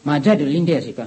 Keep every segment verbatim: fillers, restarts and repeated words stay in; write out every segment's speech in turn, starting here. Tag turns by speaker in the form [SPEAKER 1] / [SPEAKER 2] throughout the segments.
[SPEAKER 1] majado linde asika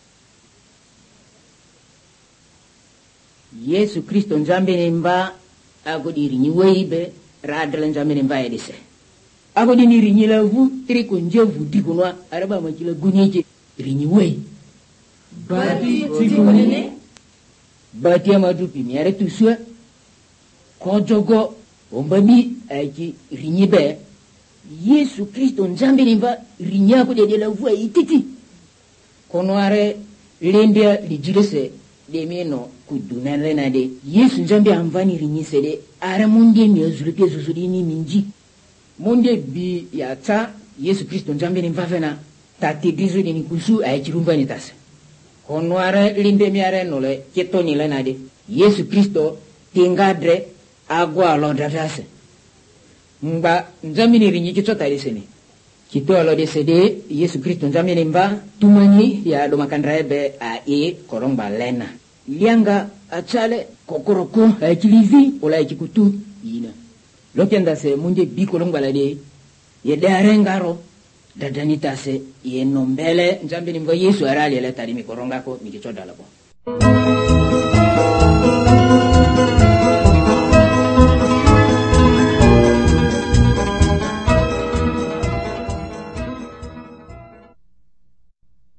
[SPEAKER 1] Yesu Kristo nzambe nimba agodiri nyiweibe radala nzambe nimba edise agodini rinyila vu triko njevu dikunwa araba makila gunyeje rinyiwei
[SPEAKER 2] bati tikunene
[SPEAKER 1] bati amadu pimiare tusua kojogo ombabi aji rinyibe Yesu Kristo nzambe nimba rinyako de la vu ititi konoare lendia lijirese demeno kudunale na de Yesu nzambe amvani rinyise de ara munde miozulipia zuzulini minji monde bi yata Yesu Kristo nzambe nimvavena tati dizu ni kusu ayirumba ni tasa konoare linde miare nole ketoni le na de Yesu Kristo tingadre agwa londatase mba nzambe ni rinyike chota liseni kito alo de sede Yesu Kristo nzambe nimba tumani ya do makandraebe a e koromba lena lianga achale kokoroko akilivi ola ikikutu ina lokenda se munde bikolonga la de ye darengaro dadanita se ye nombele nzambe nimba Yesu arali la tari mikoronga ko mikichoda labo